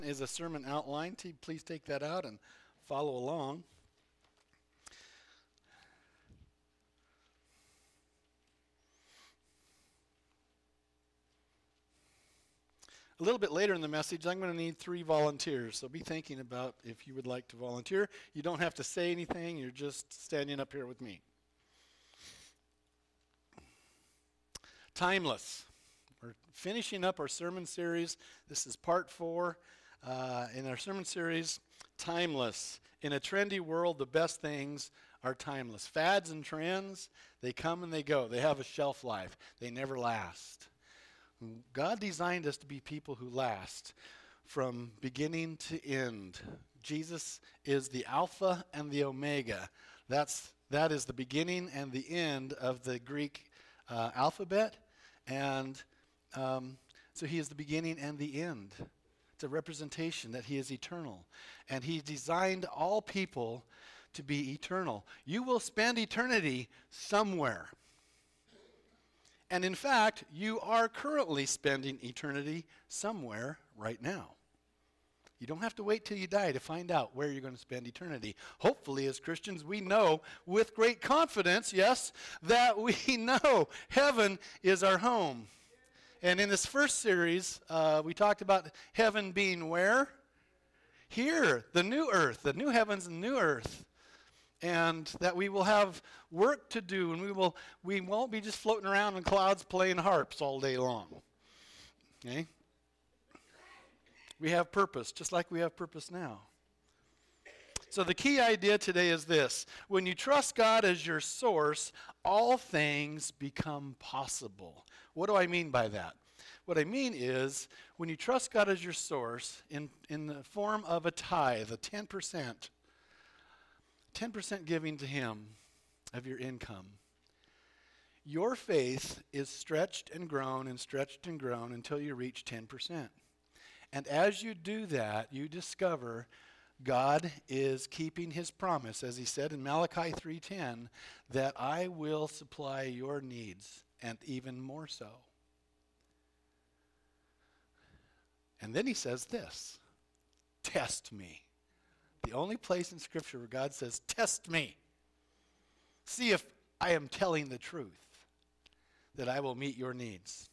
Is a sermon outline. Please take that out and follow along. A little bit later in the message, I'm going to need 3 volunteers, so be thinking about if you would like to volunteer. You don't have to say anything, you're just standing up here with me. Timeless. We're finishing up our sermon series. This is part 4 in our sermon series, Timeless. In a trendy world, the best things are timeless. Fads and trends, they come and they go. They have a shelf life. They never last. God designed us to be people who last from beginning to end. Jesus is the Alpha and the Omega. That is the beginning and the end of the Greek alphabet. And so he is the beginning and the end. It's a representation that he is eternal. And he designed all people to be eternal. You will spend eternity somewhere. And in fact, you are currently spending eternity somewhere right now. You don't have to wait till you die to find out where you're going to spend eternity. Hopefully, as Christians, we know with great confidence, yes, that we know heaven is our home. And in this first series, we talked about heaven being where? Here, the new earth, the new heavens and new earth. And that we will have work to do, and we won't be just floating around in clouds playing harps all day long. Okay? We have purpose, just like we have purpose now. So the key idea today is this. When you trust God as your source, all things become possible. What do I mean by that? What I mean is, when you trust God as your source in the form of a tithe, a 10%, 10% giving to him of your income, your faith is stretched and grown until you reach 10%. And as you do that, you discover God is keeping his promise, as he said in Malachi 3:10, that I will supply your needs, and even more so. And then he says this, test me. The only place in Scripture where God says, test me. See if I am telling the truth, that I will meet your needs.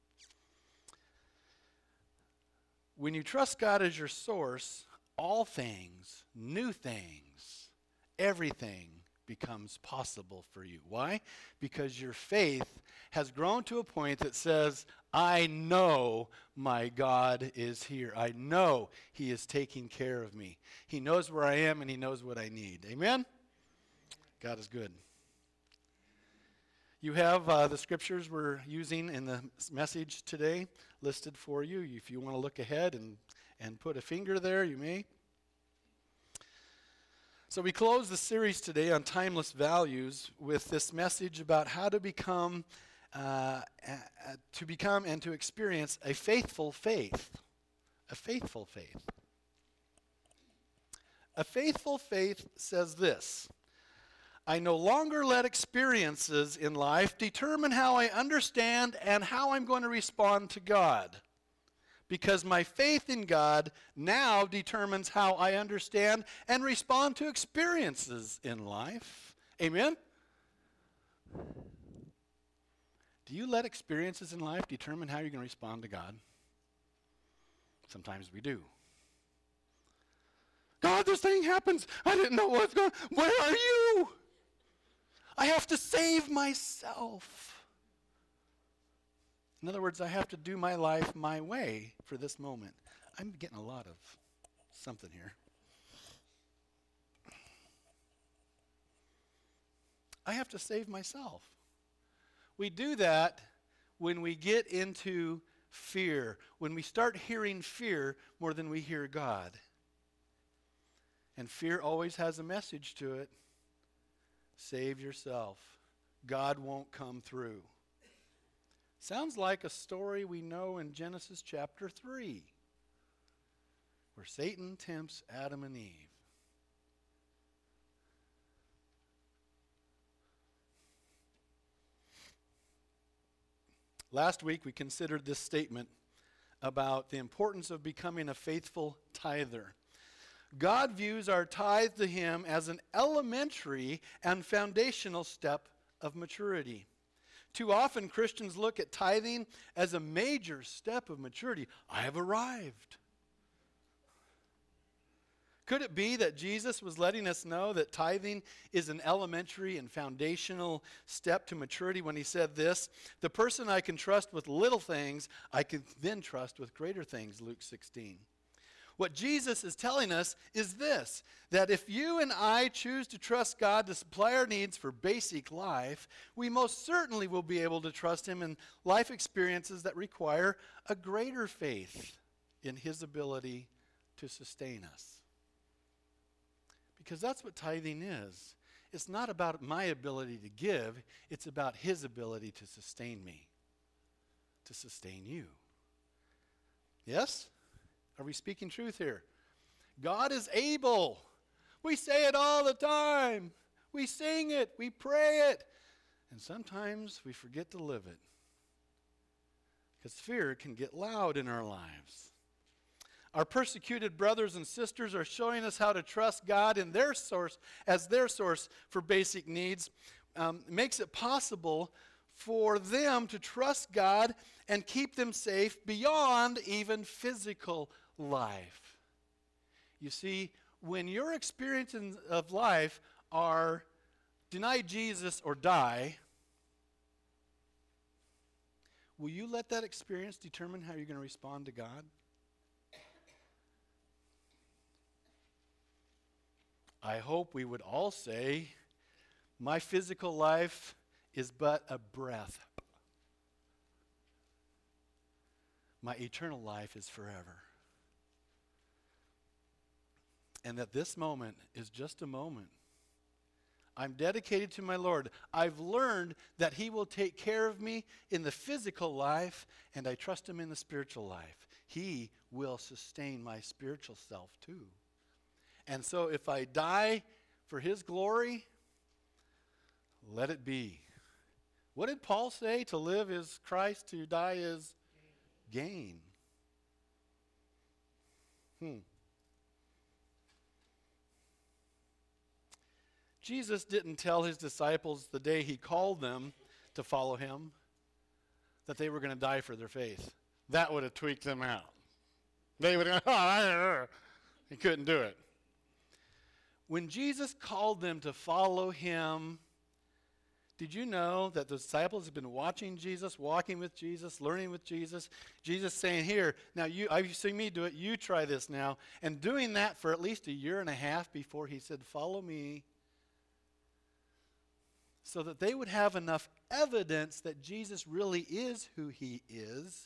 When you trust God as your source, all things, new things, everything becomes possible for you. Why? Because your faith has grown to a point that says, I know my God is here. I know he is taking care of me. He knows where I am and he knows what I need. Amen? God is good. You have the scriptures we're using in the message today listed for you. If you want to look ahead and put a finger there, you may. So we close the series today on timeless values with this message about how to become and to experience a faithful faith. A faithful faith. A faithful faith says this: I no longer let experiences in life determine how I understand and how I'm going to respond to God, because my faith in God now determines how I understand and respond to experiences in life. Amen? Do you let experiences in life determine how you're going to respond to God? Sometimes we do. God, this thing happens. I didn't know what's going on. Where are you? I have to save myself. In other words, I have to do my life my way for this moment. I'm getting a lot of something here. I have to save myself. We do that when we get into fear, when we start hearing fear more than we hear God. And fear always has a message to it. Save yourself. God won't come through. Sounds like a story we know in Genesis chapter 3, where Satan tempts Adam and Eve. Last week we considered this statement about the importance of becoming a faithful tither. God views our tithe to him as an elementary and foundational step of maturity. Too often Christians look at tithing as a major step of maturity. I have arrived. Could it be that Jesus was letting us know that tithing is an elementary and foundational step to maturity when he said this, the person I can trust with little things, I can then trust with greater things, Luke 16. What Jesus is telling us is this, that if you and I choose to trust God to supply our needs for basic life, we most certainly will be able to trust him in life experiences that require a greater faith in his ability to sustain us. Because that's what tithing is. It's not about my ability to give, it's about his ability to sustain me, to sustain you. Yes? Are we speaking truth here? God is able. We say it all the time. We sing it. We pray it. And sometimes we forget to live it. Because fear can get loud in our lives. Our persecuted brothers and sisters are showing us how to trust God in their source as their source for basic needs. Makes it possible for them to trust God and keep them safe beyond even physical life. You see, when your experiences of life are deny Jesus or die, will you let that experience determine how you're going to respond to God? I hope we would all say, my physical life is but a breath. My eternal life is forever. And that this moment is just a moment. I'm dedicated to my Lord. I've learned that he will take care of me in the physical life, and I trust him in the spiritual life. He will sustain my spiritual self too. And so if I die for his glory, let it be. What did Paul say? To live is Christ, to die is gain. Jesus didn't tell his disciples the day he called them to follow him that they were going to die for their faith. That would have tweaked them out. They would have, he couldn't do it. When Jesus called them to follow him, did you know that the disciples have been watching Jesus, walking with Jesus, learning with Jesus? Jesus saying, here, now you've seen me do it, you try this now. And doing that for at least a year and a half before he said, follow me. So that they would have enough evidence that Jesus really is who he is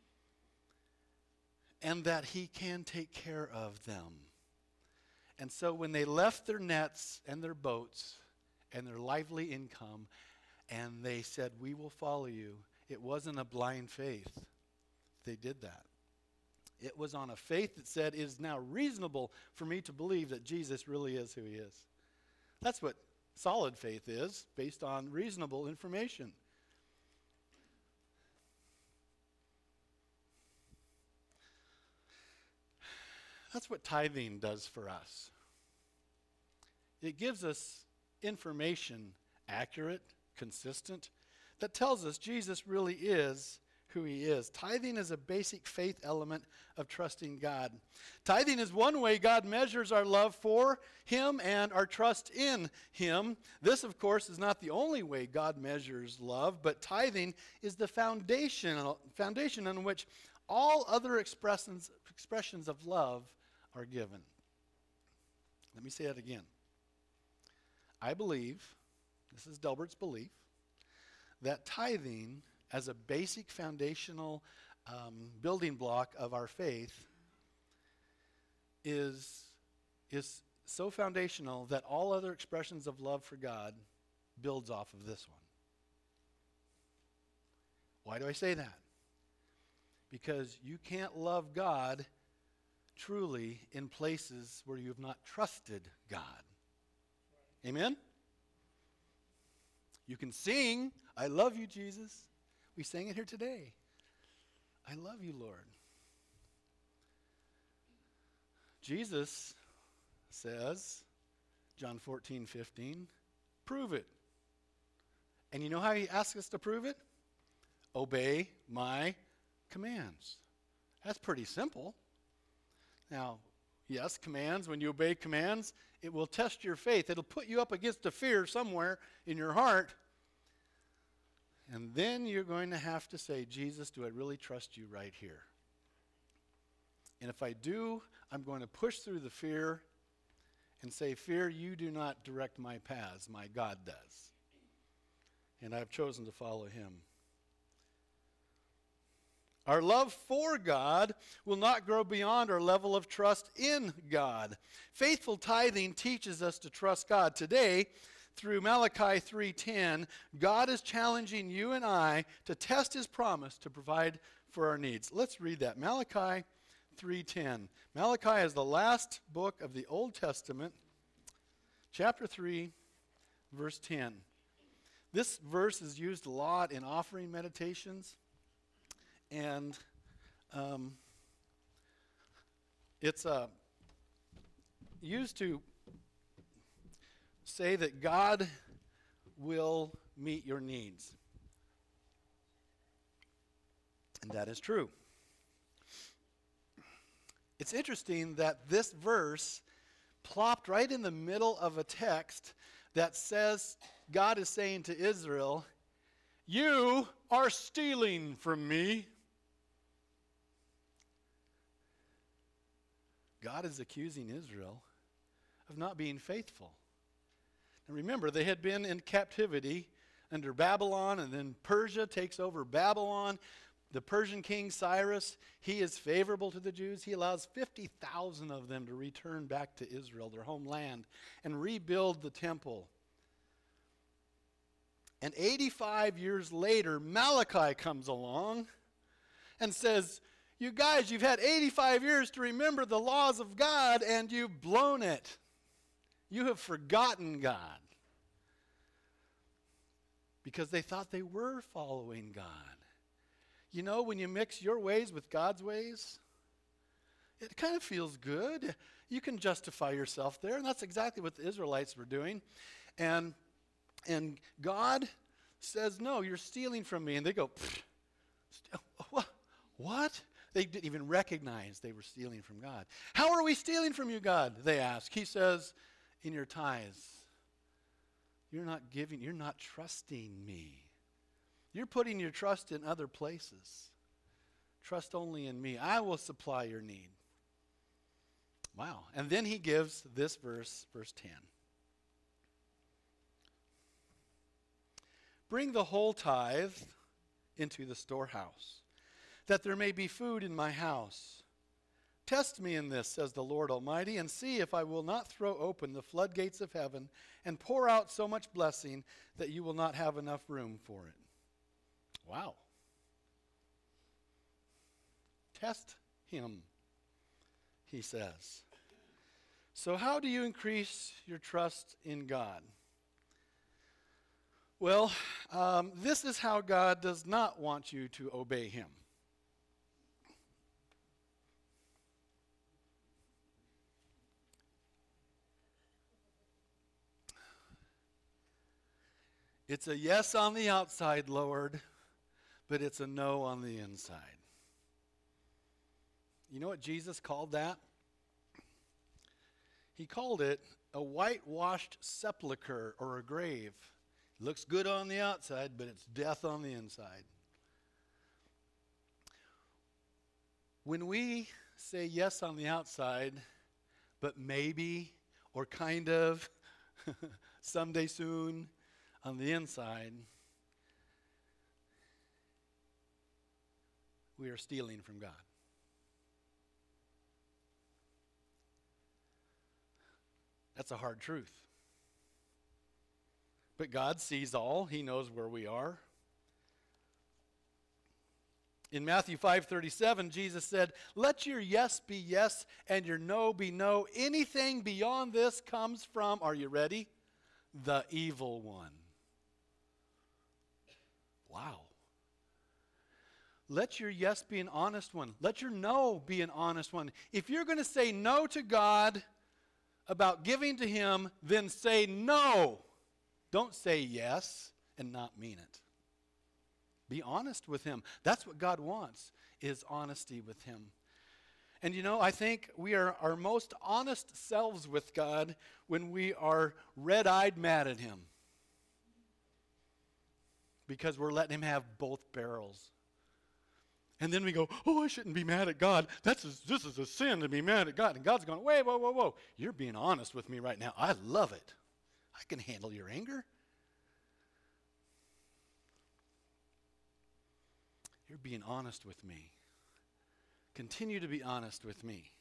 and that he can take care of them. And so when they left their nets and their boats and their lively income and they said, we will follow you, it wasn't a blind faith. They did that. It was on a faith that said, it is now reasonable for me to believe that Jesus really is who he is. That's what solid faith is, based on reasonable information. That's what tithing does for us. It gives us information, accurate, consistent, that tells us Jesus really is who he is. Tithing is a basic faith element of trusting God. Tithing is one way God measures our love for him and our trust in him. This, of course, is not the only way God measures love, but tithing is the foundation on which all other expressions of love are given. Let me say that again. I believe, this is Delbert's belief, that tithing as a basic foundational building block of our faith is so foundational that all other expressions of love for God builds off of this one. Why do I say that? Because you can't love God truly in places where you have not trusted God. Amen? You can sing, I love you, Jesus. We sang it here today. I love you, Lord. Jesus says, John 14:15, prove it. And you know how he asks us to prove it? Obey my commands. That's pretty simple. Now, yes, commands, when you obey commands, it will test your faith. It'll put you up against a fear somewhere in your heart. And then you're going to have to say, Jesus, do I really trust you right here? And if I do, I'm going to push through the fear and say, fear, you do not direct my paths, my God does. And I've chosen to follow him. Our love for God will not grow beyond our level of trust in God. Faithful tithing teaches us to trust God. Today, through Malachi 3:10, God is challenging you and I to test his promise to provide for our needs. Let's read that. Malachi 3:10. Malachi is the last book of the Old Testament, chapter 3, verse 10. This verse is used a lot in offering meditations, and it's used to say that God will meet your needs. And that is true. It's interesting that this verse plopped right in the middle of a text that says, God is saying to Israel, you are stealing from me. God is accusing Israel of not being faithful. And remember, they had been in captivity under Babylon, and then Persia takes over Babylon. The Persian king Cyrus, he is favorable to the Jews. He allows 50,000 of them to return back to Israel, their homeland, and rebuild the temple. And 85 years later, Malachi comes along and says, you guys, you've had 85 years to remember the laws of God, and you've blown it. You have forgotten God. Because they thought they were following God. You know, when you mix your ways with God's ways, it kind of feels good. You can justify yourself there, and that's exactly what the Israelites were doing. And God says, no, you're stealing from me. And they go, what? They didn't even recognize they were stealing from God. How are we stealing from you, God? They ask. He says, in your tithes. You're not giving, you're not trusting me. You're putting your trust in other places. Trust only in me. I will supply your need. Wow. And then he gives this verse, verse 10. Bring the whole tithe into the storehouse, that there may be food in my house. Test me in this, says the Lord Almighty, and see if I will not throw open the floodgates of heaven and pour out so much blessing that you will not have enough room for it. Wow. Test him, he says. So how do you increase your trust in God? Well, this is how God does not want you to obey him. It's a yes on the outside, Lord, but it's a no on the inside. You know what Jesus called that? He called it a whitewashed sepulcher or a grave. It looks good on the outside, but it's death on the inside. When we say yes on the outside, but maybe or kind of, someday soon, on the inside, we are stealing from God. That's a hard truth. But God sees all. He knows where we are. In Matthew 5:37, Jesus said, let your yes be yes and your no be no. Anything beyond this comes from, are you ready? The evil one. Wow. let your yes be an honest one. Let your no be an honest one. If you're going to say no to God about giving to him, then say no. Don't say yes and not mean it. Be honest with him. That's what God wants, is honesty with him. And you know, I think we are our most honest selves with God when we are red-eyed mad at him. Because we're letting him have both barrels. And then we go, oh, I shouldn't be mad at God. This is a sin to be mad at God. And God's going, wait, whoa, whoa, whoa. You're being honest with me right now. I love it. I can handle your anger. You're being honest with me. Continue to be honest with me.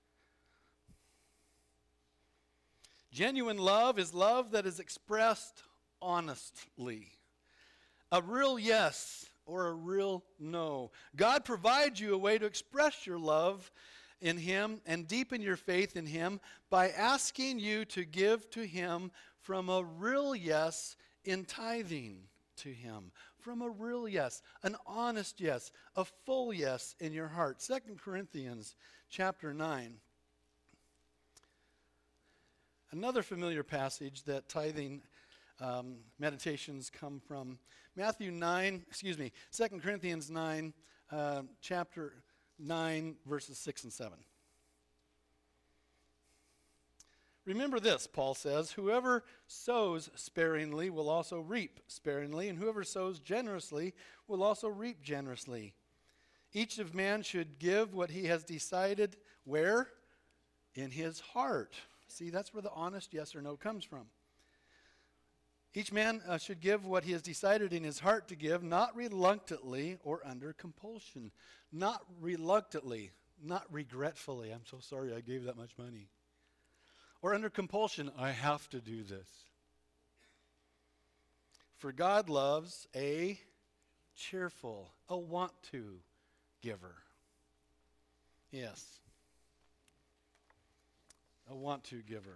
Genuine love is love that is expressed honestly. A real yes or a real no. God provides you a way to express your love in him and deepen your faith in him by asking you to give to him from a real yes in tithing to him. From a real yes, an honest yes, a full yes in your heart. 2 Corinthians chapter 9. Another familiar passage that tithing meditations come from. 2 Corinthians 9, chapter 9, verses 6 and 7. Remember this, Paul says, whoever sows sparingly will also reap sparingly, and whoever sows generously will also reap generously. Each of man should give what he has decided, where? In his heart. See, that's where the honest yes or no comes from. Each man should give what he has decided in his heart to give, not reluctantly or under compulsion. Not reluctantly, not regretfully. I'm so sorry I gave that much money. Or under compulsion, I have to do this. For God loves a cheerful, a want-to giver. Yes. A want-to giver.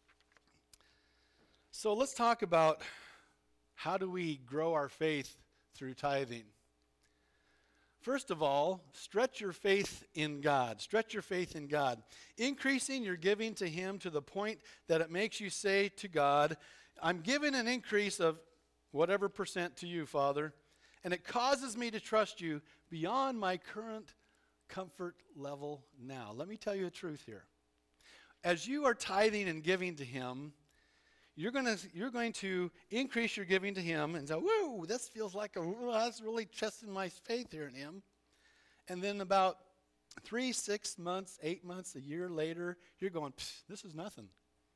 So let's talk about how do we grow our faith through tithing. First of all, stretch your faith in God. Stretch your faith in God. Increasing your giving to him to the point that it makes you say to God, I'm giving an increase of whatever percent to you, Father, and it causes me to trust you beyond my current comfort level now. Let me tell you the truth here. As you are tithing and giving to him, you're going to increase your giving to him and say, woo, this feels like that's really testing my faith here in him. And then about 3, 6 months, 8 months, a year later, you're going, this is nothing.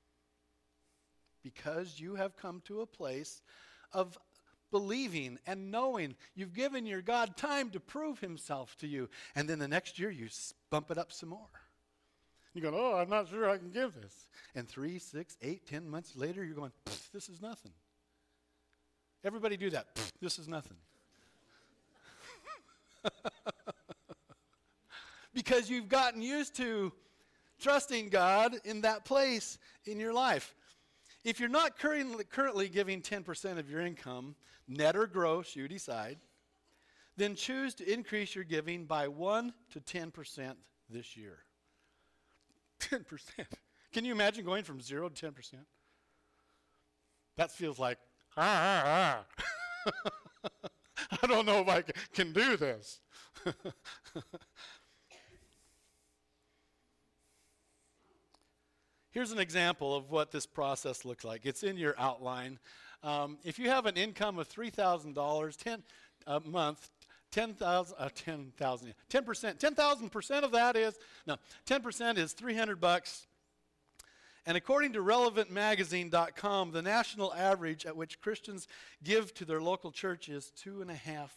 Because you have come to a place of believing and knowing. You've given your God time to prove himself to you. And then the next year, you bump it up some more. You go, oh, I'm not sure I can give this. And 3, 6, 8, 10 months later, you're going, this is nothing. Everybody do that. This is nothing. Because you've gotten used to trusting God in that place in your life. If you're not currently giving 10% of your income, net or gross, you decide, then choose to increase your giving by 1 to 10% this year. 10%. Can you imagine going from 0 to 10%? That feels like, I don't know if I can do this. Here's an example of what this process looks like. It's in your outline. If you have an income of $3,000 a month, 10,000% of that is, 10% is $300. And according to relevantmagazine.com, the national average at which Christians give to their local church is 2.5%.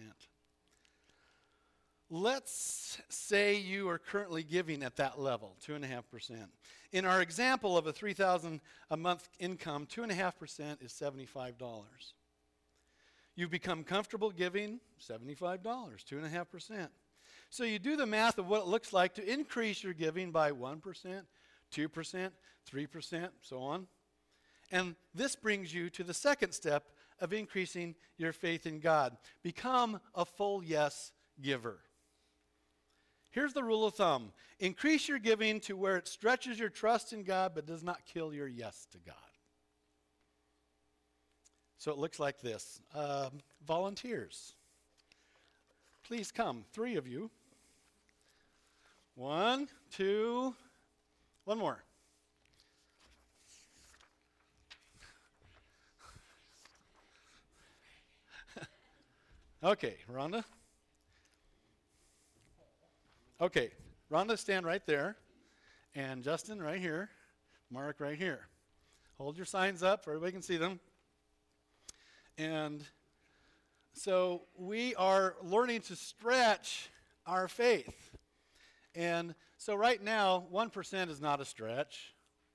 Let's say you are currently giving at that level, 2.5%. In our example of a $3,000 a month income, 2.5% is $75. You've become comfortable giving $75, 2.5%. So you do the math of what it looks like to increase your giving by 1%, 2%, 3%, so on. And this brings you to the second step of increasing your faith in God. Become a full yes giver. Here's the rule of thumb. Increase your giving to where it stretches your trust in God but does not kill your yes to God. So it looks like this. Volunteers. Please come. 3 of you. 1, 2, one more. Okay, Rhonda. Okay, Rhonda, stand right there. And Justin, right here. Mark, right here. Hold your signs up so everybody can see them. And so we are learning to stretch our faith. And so right now, 1% is not a stretch.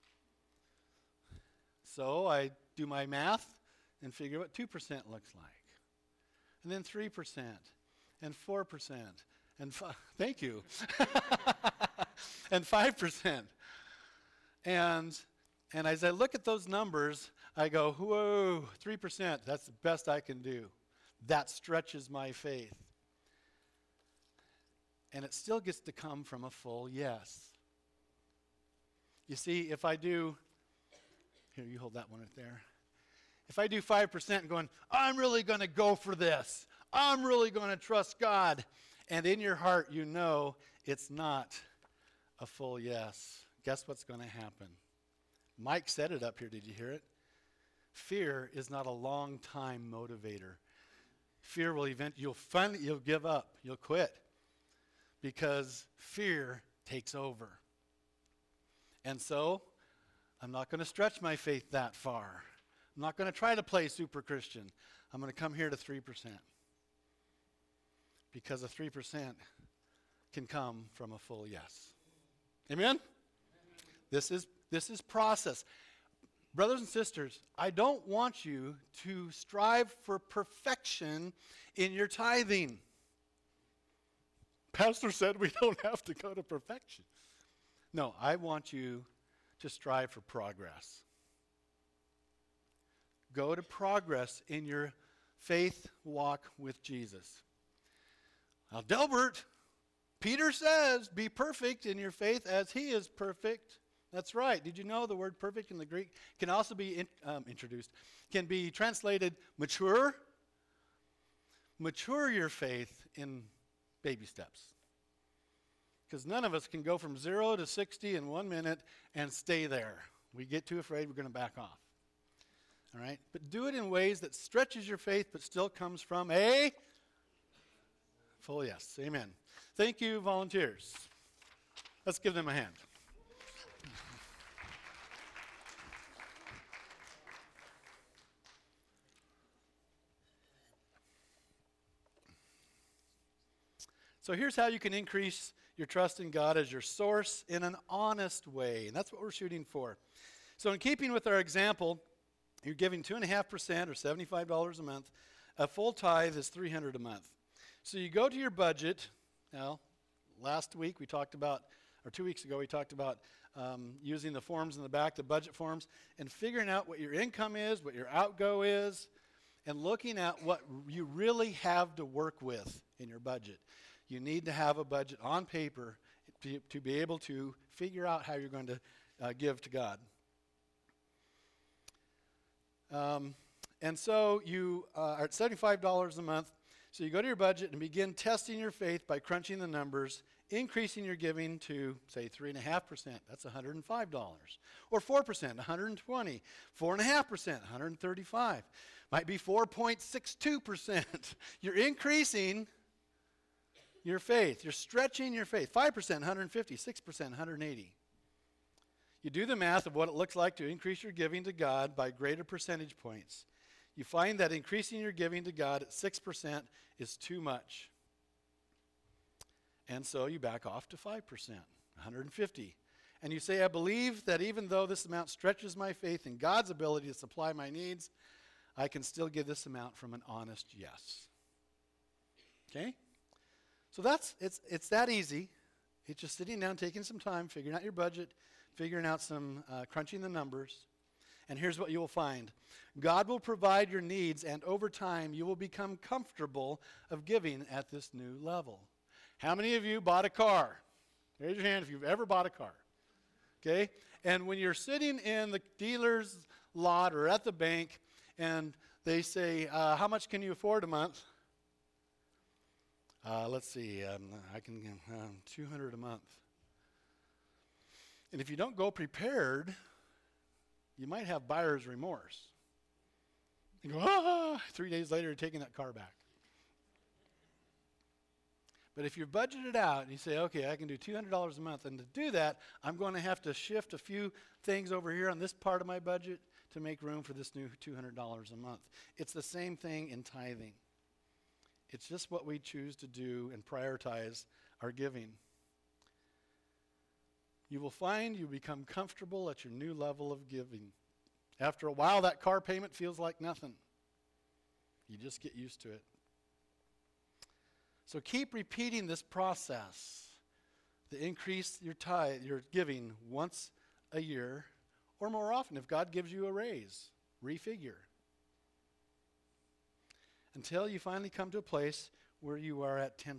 So I do my math and figure what 2% looks like. And then 3%, and 4%, and thank you, and 5%. And as I look at those numbers, I go, whoa, 3%, that's the best I can do. That stretches my faith. And it still gets to come from a full yes. You see, if I do, here, you hold that one right there. If I do 5% and going, I'm really going to go for this. I'm really going to trust God. And in your heart, you know it's not a full yes. Guess what's going to happen? Mike said it up here. Did you hear it? Fear is not a long-time motivator. Fear will you'll give up. You'll quit. Because fear takes over. And so, I'm not going to stretch my faith that far. I'm not going to try to play super Christian. I'm going to come here to 3%. Because a 3% can come from a full yes. Amen? This is process. Brothers and sisters, I don't want you to strive for perfection in your tithing. Pastor said we don't have to go to perfection. No, I want you to strive for progress. Go to progress in your faith walk with Jesus. Now, Delbert, Peter says, be perfect in your faith as he is perfect. That's right. Did you know the word perfect in the Greek can also be can be translated mature? Mature your faith in baby steps. Because none of us can go from 0 to 60 in 1 minute and stay there. We get too afraid, we're going to back off. All right? But do it in ways that stretches your faith but still comes from a full yes. Amen. Thank you, volunteers. Let's give them a hand. So here's how you can increase your trust in God as your source in an honest way. And that's what we're shooting for. So in keeping with our example, you're giving 2.5% or $75 a month. A full tithe is $300 a month. So you go to your budget. Now, last week we talked about, or 2 weeks ago we talked about using the forms in the back, the budget forms, and figuring out what your income is, what your outgo is, and looking at what you really have to work with in your budget. You need to have a budget on paper to be able to figure out how you're going to give to God. And so you are at $75 a month. So you go to your budget and begin testing your faith by crunching the numbers, increasing your giving to, say, 3.5%. That's $105. Or 4%, $120. 4.5%, $135. Might be 4.62%. You're increasing your faith. You're stretching your faith. 5%, 150. 6%, 180. You do the math of what it looks like to increase your giving to God by greater percentage points. You find that increasing your giving to God at 6% is too much. And so you back off to 5%, 150. And you say, I believe that even though this amount stretches my faith in God's ability to supply my needs, I can still give this amount from an honest yes. Okay? So it's that easy. It's just sitting down, taking some time, figuring out your budget, figuring out some, crunching the numbers, And here's what you will find. God will provide your needs, and over time you will become comfortable of giving at this new level. How many of you bought a car? Raise your hand if you've ever bought a car. Okay? And when you're sitting in the dealer's lot or at the bank, and they say, how much can you afford a month? Let's see, I can get $200 a month. And if you don't go prepared, you might have buyer's remorse. You go, 3 days later, you're taking that car back. But if you're budgeted out and you say, okay, I can do $200 a month, and to do that, I'm going to have to shift a few things over here on this part of my budget to make room for this new $200 a month. It's the same thing in tithing. It's just what we choose to do and prioritize our giving. You will find you become comfortable at your new level of giving. After a while, that car payment feels like nothing. You just get used to it. So keep repeating this process to increase your tithe, your giving once a year or more often. If God gives you a raise, refigure. Until you finally come to a place where you are at 10%.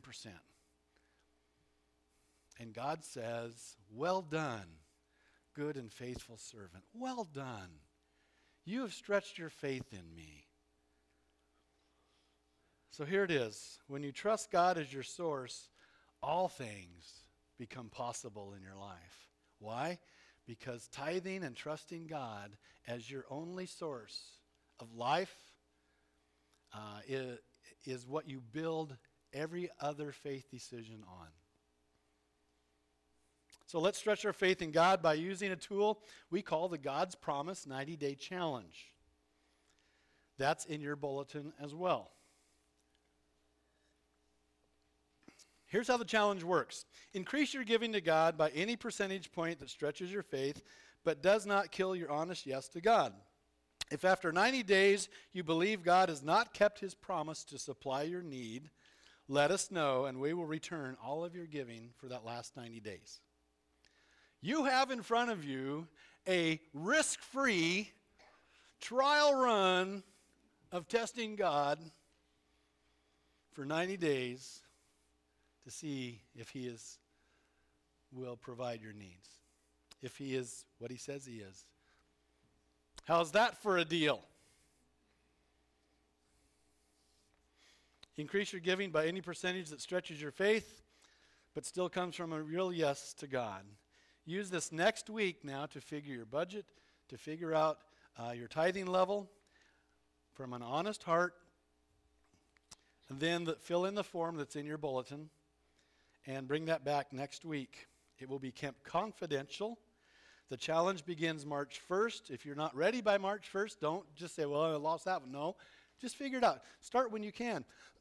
And God says, well done, good and faithful servant. Well done. You have stretched your faith in me. So here it is. When you trust God as your source, all things become possible in your life. Why? Because tithing and trusting God as your only source of life is what you build every other faith decision on. So let's stretch our faith in God by using a tool we call the God's Promise 90-Day Challenge. That's in your bulletin as well. Here's how the challenge works. Increase your giving to God by any percentage point that stretches your faith, but does not kill your honest yes to God. If after 90 days you believe God has not kept his promise to supply your need, let us know, and we will return all of your giving for that last 90 days. You have in front of you a risk-free trial run of testing God for 90 days to see if he will provide your needs, if he is what he says he is. How's that for a deal? Increase your giving by any percentage that stretches your faith, but still comes from a real yes to God. Use this next week now to figure your budget, to figure out your tithing level from an honest heart, and then fill in the form that's in your bulletin and bring that back next week. It will be kept confidential. The challenge begins March 1st. If you're not ready by March 1st, don't just say, well, I lost that one. No, just figure it out. Start when you can.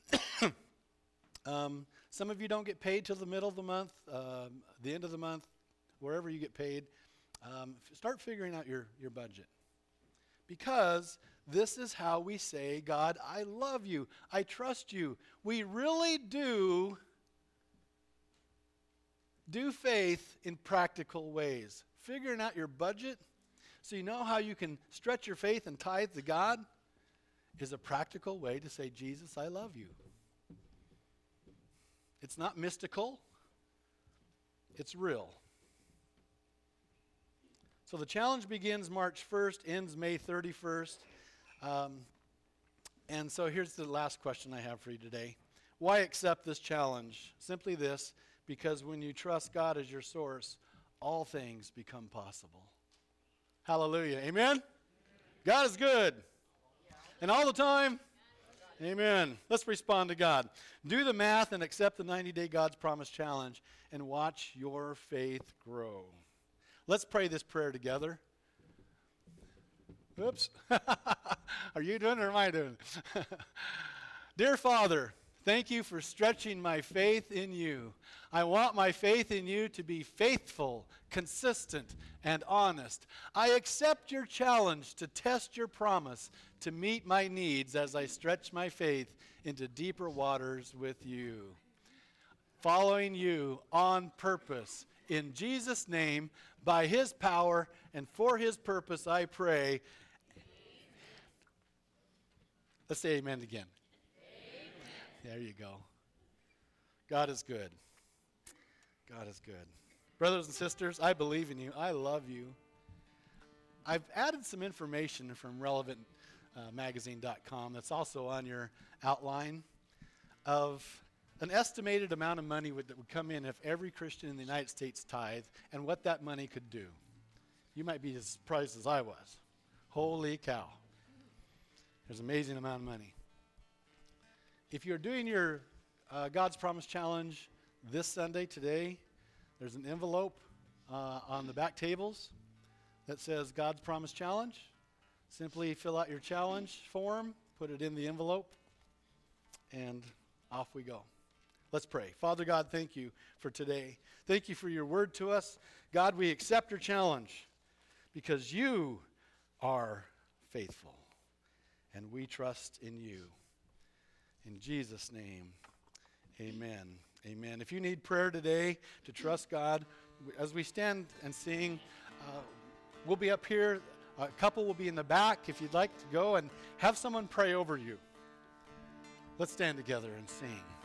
Some of you don't get paid till the middle of the month, the end of the month, wherever you get paid. Start figuring out your budget. Because this is how we say, God, I love you. I trust you. We really do faith in practical ways. Figuring out your budget so you know how you can stretch your faith and tithe to God is a practical way to say, Jesus, I love you. It's not mystical. It's real. So the challenge begins March 1st, ends May 31st. And so here's the last question I have for you today. Why accept this challenge? Simply this, because when you trust God as your source, all things become possible. Hallelujah. Amen? God is good. And all the time? Amen. Let's respond to God. Do the math and accept the 90-day God's Promise Challenge and watch your faith grow. Let's pray this prayer together. Oops. Are you doing it or am I doing it? Dear Father, thank you for stretching my faith in you. I want my faith in you to be faithful, consistent, and honest. I accept your challenge to test your promise to meet my needs as I stretch my faith into deeper waters with you. Following you on purpose. In Jesus' name, by his power and for his purpose, I pray. Let's say amen again. There you go. God is good. God is good. Brothers and sisters, I believe in you. I love you. I've added some information from relevantmagazine.com that's also on your outline of an estimated amount of money that would come in if every Christian in the United States tithed and what that money could do. You might be as surprised as I was. Holy cow. There's an amazing amount of money. If you're doing your God's Promise Challenge this Sunday, today, there's an envelope on the back tables that says God's Promise Challenge. Simply fill out your challenge form, put it in the envelope, and off we go. Let's pray. Father God, thank you for today. Thank you for your word to us. God, we accept your challenge because you are faithful, and we trust in you. In Jesus' name, amen. Amen. If you need prayer today to trust God, as we stand and sing, we'll be up here. A couple will be in the back if you'd like to go and have someone pray over you. Let's stand together and sing.